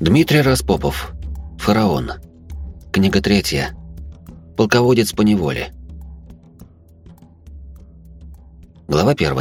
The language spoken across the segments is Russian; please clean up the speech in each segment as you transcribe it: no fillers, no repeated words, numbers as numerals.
Дмитрий Распопов. Фараон. Книга 3. Полководец по неволе. Глава 1.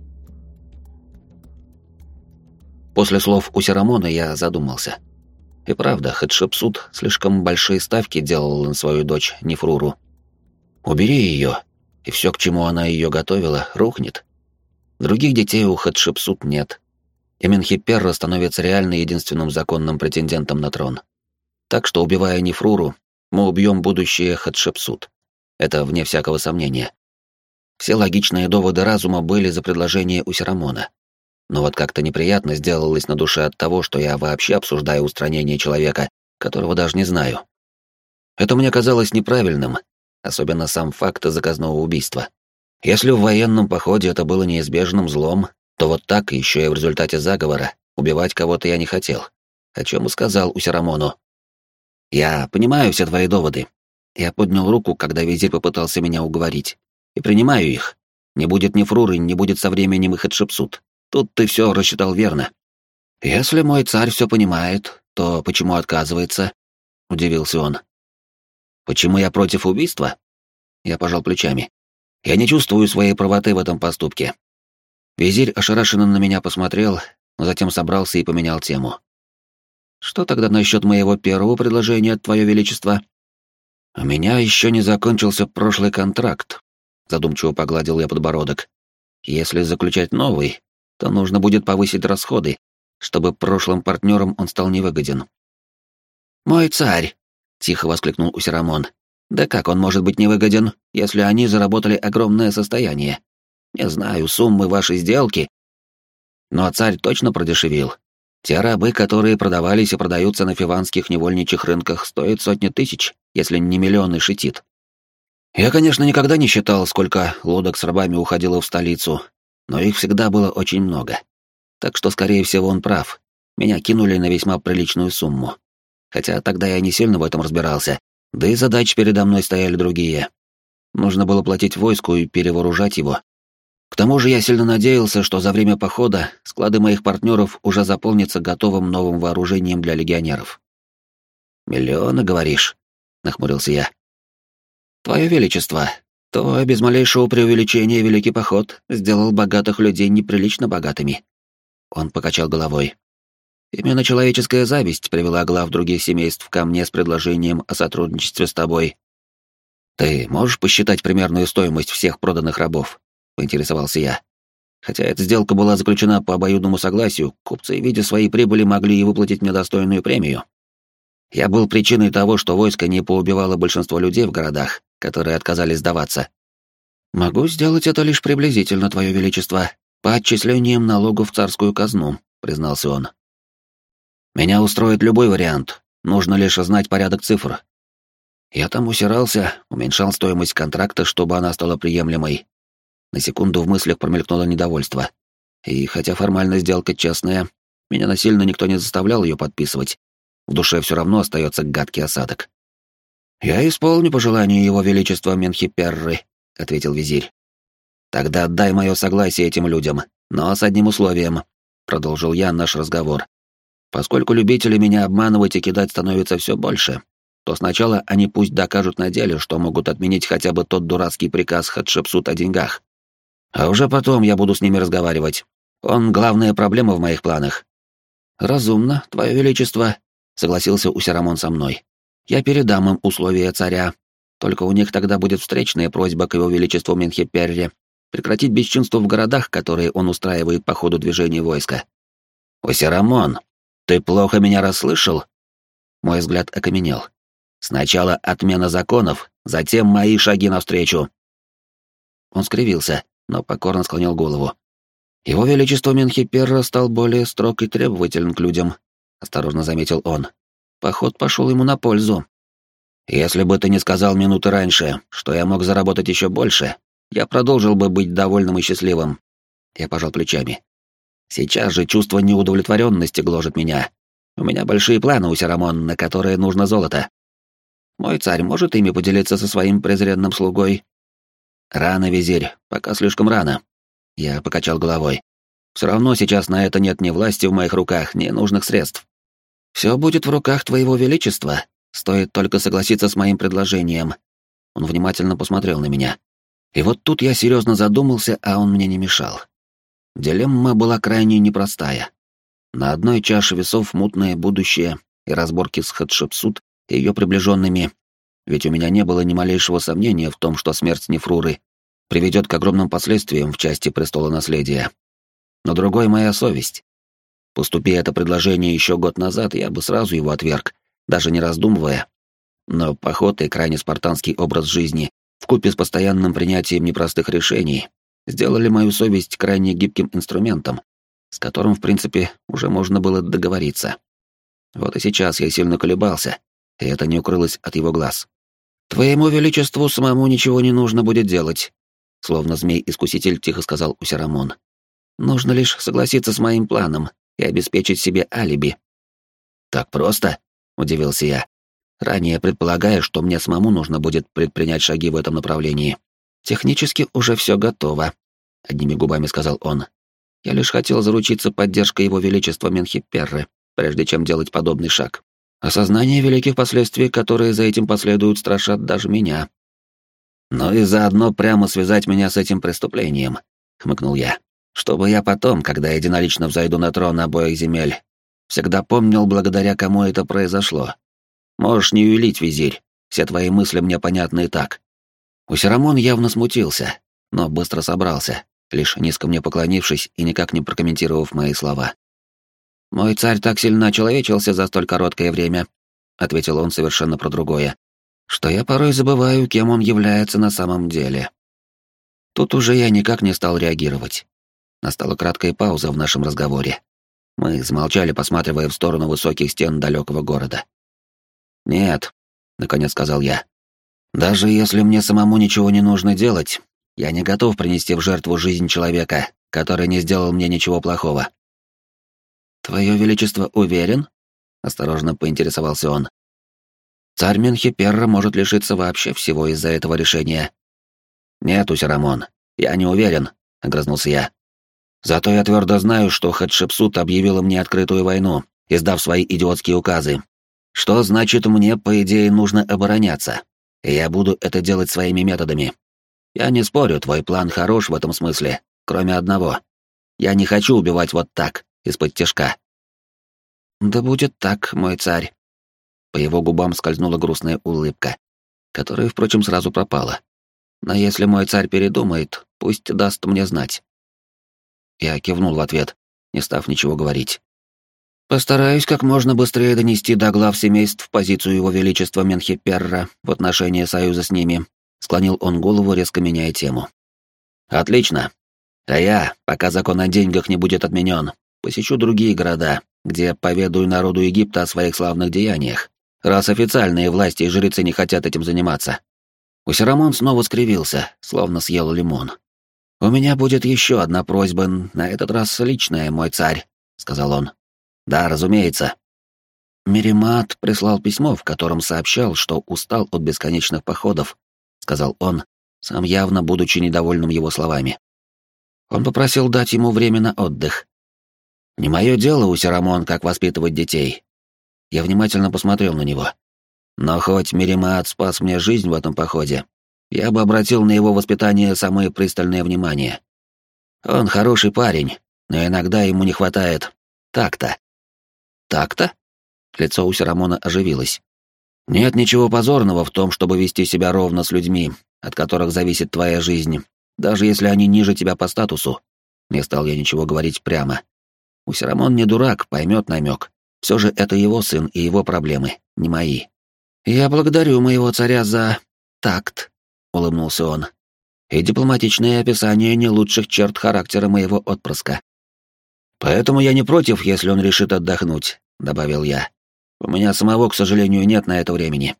После слов Усирамона я задумался. И правда, Хатшепсут слишком большие ставки делал на свою дочь Нефруру. Убери ее, и все, к чему она ее готовила, рухнет. Других детей у Хатшепсут нет. И Менхиперра становится реально единственным законным претендентом на трон. Так что, убивая Нефруру, мы убьем будущее Хатшепсут. Это вне всякого сомнения. Все логичные доводы разума были за предложение Усирамона. Но вот как-то неприятно сделалось на душе от того, что я вообще обсуждаю устранение человека, которого даже не знаю. Это мне казалось неправильным, особенно сам факт заказного убийства. Если в военном походе это было неизбежным злом, то вот так, еще и в результате заговора, убивать кого-то я не хотел. О чем и сказал Усирамону. «Я понимаю все твои доводы». Я поднял руку, когда визирь попытался меня уговорить. И принимаю их. Не будет Нефруры, не будет со временем и Хатшепсут. Тут ты все рассчитал верно. «Если мой царь все понимает, то почему отказывается?» — удивился он. «Почему я против убийства?» Я пожал плечами. «Я не чувствую своей правоты в этом поступке». Визирь ошарашенно на меня посмотрел, но затем собрался и поменял тему. «Что тогда насчет моего первого предложения, Твое Величество?» «У меня еще не закончился прошлый контракт», — задумчиво погладил я подбородок. «Если заключать новый, то нужно будет повысить расходы, чтобы прошлым партнерам он стал невыгоден». «Мой царь!» — тихо воскликнул Усирамон. «Да как он может быть невыгоден, если они заработали огромное состояние? Не знаю суммы вашей сделки, но царь точно продешевил. Те рабы, которые продавались и продаются на фиванских невольничьих рынках, стоят сотни тысяч, если не миллионы шитит. Я, конечно, никогда не считал, сколько лодок с рабами уходило в столицу, но их всегда было очень много. Так что, скорее всего, он прав. Меня кинули на весьма приличную сумму. Хотя тогда я не сильно в этом разбирался, да и задачи передо мной стояли другие. Нужно было платить войску и перевооружать его. К тому же я сильно надеялся, что за время похода склады моих партнеров уже заполнятся готовым новым вооружением для легионеров. «Миллионы, говоришь?» — нахмурился я. «Твое Величество, то без малейшего преувеличения Великий Поход сделал богатых людей неприлично богатыми». Он покачал головой. «Именно человеческая зависть привела глав других семейств ко мне с предложением о сотрудничестве с тобой. Ты можешь посчитать примерную стоимость всех проданных рабов?» — поинтересовался я. Хотя эта сделка была заключена по обоюдному согласию, купцы, видя свои прибыли, могли и выплатить мне достойную премию. Я был причиной того, что войско не поубивало большинство людей в городах, которые отказались сдаваться. «Могу сделать это лишь приблизительно, Твое Величество, по отчислениям налогов в царскую казну», — признался он. «Меня устроит любой вариант, нужно лишь знать порядок цифр». Я там усирался, уменьшал стоимость контракта, чтобы она стала приемлемой. На секунду в мыслях промелькнуло недовольство. И хотя формально сделка честная, меня насильно никто не заставлял ее подписывать. В душе все равно остается гадкий осадок. «Я исполню пожелание Его Величества Менхиперры», — ответил визирь. «Тогда отдай мое согласие этим людям, но с одним условием», — продолжил я наш разговор. «Поскольку любителей меня обманывать и кидать становится все больше, то сначала они пусть докажут на деле, что могут отменить хотя бы тот дурацкий приказ Хатшепсут о деньгах. А уже потом я буду с ними разговаривать. Он главная проблема в моих планах». «Разумно, Твое Величество», — согласился Усирамон со мной. «Я передам им условия царя. Только у них тогда будет встречная просьба к Его Величеству Менхиперре прекратить бесчинство в городах, которые он устраивает по ходу движения войска». «Усирамон, ты плохо меня расслышал?» Мой взгляд окаменел. «Сначала отмена законов, затем мои шаги навстречу». Он скривился, но покорно склонил голову. «Его Величество Менхиперра стал более строг и требователен к людям», — осторожно заметил он. «Поход пошел ему на пользу». «Если бы ты не сказал минуты раньше, что я мог заработать еще больше, я продолжил бы быть довольным и счастливым». Я пожал плечами. «Сейчас же чувство неудовлетворенности гложет меня. У меня большие планы, Усирамон, на которые нужно золото. Мой царь может ими поделиться со своим презренным слугой?» «Рано, визирь, пока слишком рано». Я покачал головой. «Все равно сейчас на это нет ни власти в моих руках, ни нужных средств. Все будет в руках твоего величества, стоит только согласиться с моим предложением. Он внимательно посмотрел на меня. И вот тут я серьезно задумался, а он мне не мешал. Дилемма была крайне непростая. На одной чаше весов мутное будущее и разборки с Хатшепсут и ее приближенными, ведь у меня не было ни малейшего сомнения в том, что смерть Нефруры приведет к огромным последствиям в части престола наследия. Но другой — моя совесть. Поступи это предложение еще год назад, я бы сразу его отверг, даже не раздумывая. Но поход и крайне спартанский образ жизни вкупе с постоянным принятием непростых решений сделали мою совесть крайне гибким инструментом, с которым, в принципе, уже можно было договориться. Вот и сейчас я сильно колебался, и это не укрылось от его глаз. «Твоему величеству самому ничего не нужно будет делать», — словно змей-искуситель тихо сказал Усирамон. «Нужно лишь согласиться с моим планом и обеспечить себе алиби». «Так просто?» — удивился я, ранее предполагая, что мне самому нужно будет предпринять шаги в этом направлении. «Технически уже все готово», — одними губами сказал он. «Я лишь хотел заручиться поддержкой его величества Менхиперры, прежде чем делать подобный шаг. Осознание великих последствий, которые за этим последуют, страшат даже меня». «Ну и заодно прямо связать меня с этим преступлением», — хмыкнул я, «чтобы я потом, когда единолично взойду на трон обоих земель, всегда помнил, благодаря кому это произошло. Можешь не юлить, визирь, все твои мысли мне понятны и так». Усирамон явно смутился, но быстро собрался, лишь низко мне поклонившись и никак не прокомментировав мои слова. «Мой царь так сильно очеловечился за столь короткое время», — ответил он совершенно про другое, «что я порой забываю, кем он является на самом деле». Тут уже я никак не стал реагировать. Настала краткая пауза в нашем разговоре. Мы замолчали, посматривая в сторону высоких стен далекого города. «Нет», — наконец сказал я, — «даже если мне самому ничего не нужно делать, я не готов принести в жертву жизнь человека, который не сделал мне ничего плохого». «Твое Величество уверен?» — осторожно поинтересовался он. «Царь Менхиперра может лишиться вообще всего из-за этого решения». «Нет, Усирамон, я не уверен», — огрызнулся я. «Зато я твердо знаю, что Хатшепсут объявила мне открытую войну, издав свои идиотские указы. Что значит, мне, по идее, нужно обороняться, и я буду это делать своими методами. Я не спорю, твой план хорош в этом смысле, кроме одного. Я не хочу убивать вот так, из-под-тишка». «Да будет так, мой царь». По его губам скользнула грустная улыбка, которая, впрочем, сразу пропала. «Но если мой царь передумает, пусть даст мне знать». Я кивнул в ответ, не став ничего говорить. «Постараюсь как можно быстрее донести до глав семейств позицию его величества Менхиперра в отношении союза с ними», — склонил он голову, резко меняя тему. «Отлично. А я, пока закон о деньгах не будет отменен, посещу другие города, где поведаю народу Египта о своих славных деяниях, раз официальные власти и жрецы не хотят этим заниматься». Усирамон снова скривился, словно съел лимон. «У меня будет еще одна просьба, на этот раз личная, мой царь», — сказал он. «Да, разумеется». «Миримат прислал письмо, в котором сообщал, что устал от бесконечных походов», — сказал он, сам явно будучи недовольным его словами. Он попросил дать ему время на отдых. «Не мое дело, Усирамон, как воспитывать детей». Я внимательно посмотрел на него. «Но хоть Миримат спас мне жизнь в этом походе, я бы обратил на его воспитание самое пристальное внимание. Он хороший парень, но иногда ему не хватает такта». «Так-то?» Лицо Усирамона оживилось. «Нет ничего позорного в том, чтобы вести себя ровно с людьми, от которых зависит твоя жизнь, даже если они ниже тебя по статусу». Не стал я ничего говорить прямо. Усирамон не дурак, поймет намек. Все же это его сын и его проблемы, не мои. «Я благодарю моего царя за такт», — улыбнулся он, «и дипломатичное описание не лучших черт характера моего отпрыска. Поэтому я не против, если он решит отдохнуть», — добавил я. «У меня самого, к сожалению, нет на это времени».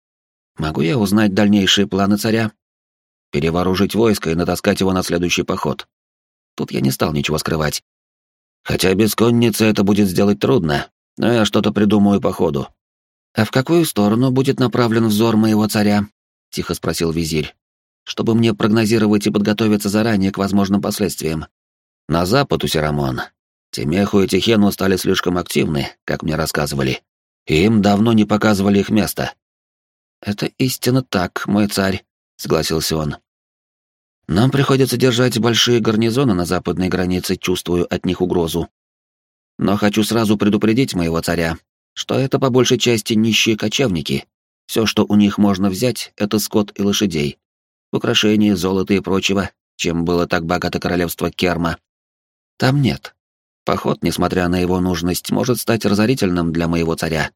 «Могу я узнать дальнейшие планы царя?» «Перевооружить войско и натаскать его на следующий поход». Тут я не стал ничего скрывать. «Хотя без конницы это будет сделать трудно, но я что-то придумаю по ходу». «А в какую сторону будет направлен взор моего царя?» — тихо спросил визирь. «Чтобы мне прогнозировать и подготовиться заранее к возможным последствиям». «На запад, Усирамон. Темеху и Тихену стали слишком активны, как мне рассказывали, и им давно не показывали их место. «Это истинно так, мой царь», — согласился он. «Нам приходится держать большие гарнизоны на западной границе, чувствую от них угрозу. Но хочу сразу предупредить моего царя, что это по большей части нищие кочевники. Все, что у них можно взять, это скот и лошадей, украшения, золото и прочего, чем было так богато королевство Керма. Там нет. Поход, несмотря на его нужность, может стать разорительным для моего царя.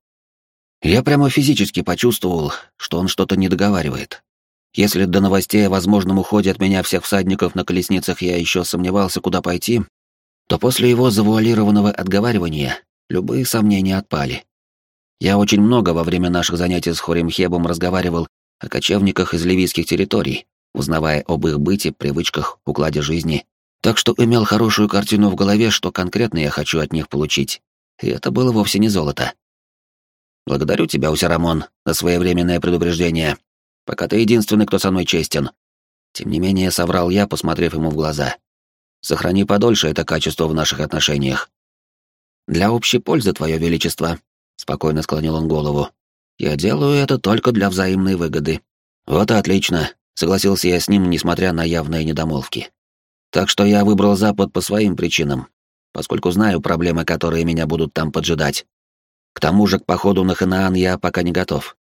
Я прямо физически почувствовал, что он что-то не договаривает. Если до новостей о возможном уходе от меня всех всадников на колесницах я еще сомневался, куда пойти, то после его завуалированного отговаривания любые сомнения отпали. Я очень много во время наших занятий с Хоримхебом разговаривал о кочевниках из ливийских территорий, узнавая об их быте, привычках, укладе жизни, так что имел хорошую картину в голове, что конкретно я хочу от них получить. И это было вовсе не золото. Благодарю тебя, Усярамон, за своевременное предупреждение. Пока ты единственный, кто со мной честен. Тем не менее, соврал я, посмотрев ему в глаза. Сохрани подольше это качество в наших отношениях. Для общей пользы, Твое Величество, спокойно склонил он голову. Я делаю это только для взаимной выгоды. Вот и отлично, согласился я с ним, несмотря на явные недомолвки. Так что я выбрал Запад по своим причинам, поскольку знаю проблемы, которые меня будут там поджидать. К тому же к походу на Ханаан я пока не готов.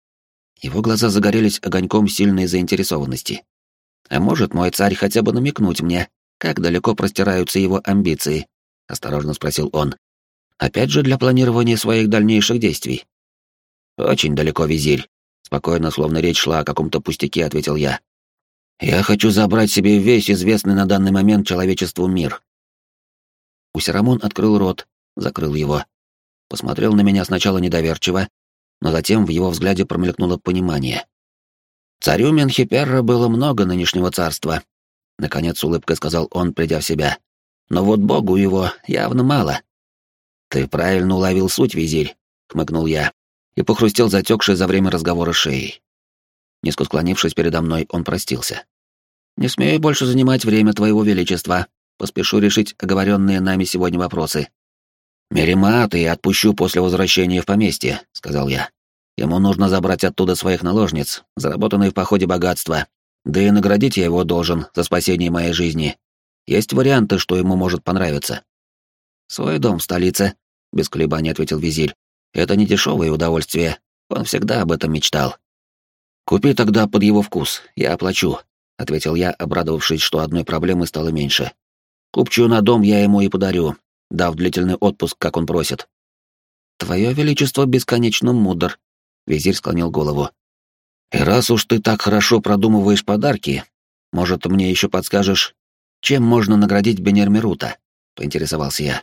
Его глаза загорелись огоньком сильной заинтересованности. А может, мой царь хотя бы намекнуть мне, как далеко простираются его амбиции? Осторожно спросил он. Опять же, для планирования своих дальнейших действий. Очень далеко, визирь. Спокойно, словно речь шла о каком-то пустяке, ответил я. Я хочу забрать себе весь известный на данный момент человечеству мир. Усярамон открыл рот, закрыл его. Посмотрел на меня сначала недоверчиво, но затем в его взгляде промелькнуло понимание. Царю Менхиперра было много нынешнего царства. Наконец с улыбкой сказал он, придя в себя. Но вот богу его явно мало. Ты правильно уловил суть, визирь, хмыкнул я и похрустел затекшей за время разговора шеей. Низко склонившись передо мной, он простился. «Не смею больше занимать время Твоего Величества. Поспешу решить оговоренные нами сегодня вопросы». «Меримаата я отпущу после возвращения в поместье», — сказал я. «Ему нужно забрать оттуда своих наложниц, заработанные в походе богатства. Да и наградить я его должен за спасение моей жизни. Есть варианты, что ему может понравиться». «Свой дом в столице», — без колебаний ответил визирь. «Это не дешевое удовольствие. Он всегда об этом мечтал». «Купи тогда под его вкус, я оплачу», — ответил я, обрадовавшись, что одной проблемы стало меньше. «Купчую на дом я ему и подарю, дав длительный отпуск, как он просит». «Твое Величество бесконечно мудр», — визирь склонил голову. «И раз уж ты так хорошо продумываешь подарки, может, мне еще подскажешь, чем можно наградить Бенермерута?» — поинтересовался я.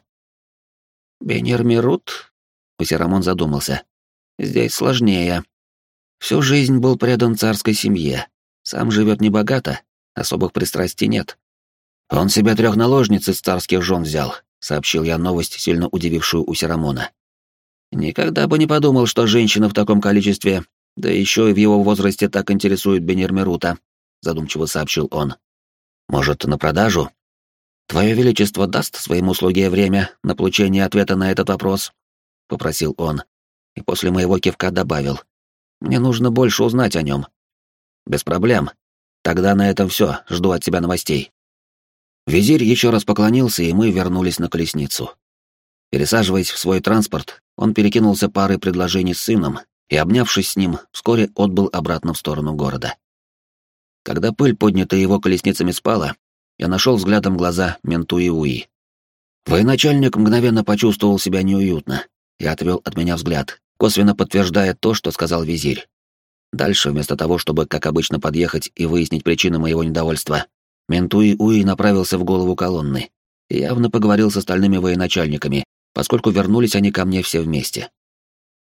«Бенермерут?» — Усярамон задумался. «Здесь сложнее. Всю жизнь был предан царской семье. Сам живет небогато, особых пристрастий нет. Он себе 3 наложниц из царских жен взял», — сообщил я новость, сильно удивившую Усярамона. «Никогда бы не подумал, что женщина в таком количестве, да еще и в его возрасте так интересует Бенермерута», — задумчиво сообщил он. «Может, на продажу? Твое Величество даст своему слуге время на получение ответа на этот вопрос?» — попросил он, и после моего кивка добавил. «Мне нужно больше узнать о нем». «Без проблем. Тогда на этом все, жду от тебя новостей». Визирь еще раз поклонился, и мы вернулись на колесницу. Пересаживаясь в свой транспорт, он перекинулся парой предложений с сыном и, обнявшись с ним, вскоре отбыл обратно в сторону города. Когда пыль, поднятая его колесницами, спала, я нашел взглядом глаза Ментуи-Уи. Военачальник мгновенно почувствовал себя неуютно и отвел от меня взгляд, косвенно подтверждая то, что сказал визирь. Дальше, вместо того, чтобы, как обычно, подъехать и выяснить причину моего недовольства, Ментуи-Уи направился в голову колонны и явно поговорил с остальными военачальниками, поскольку вернулись они ко мне все вместе.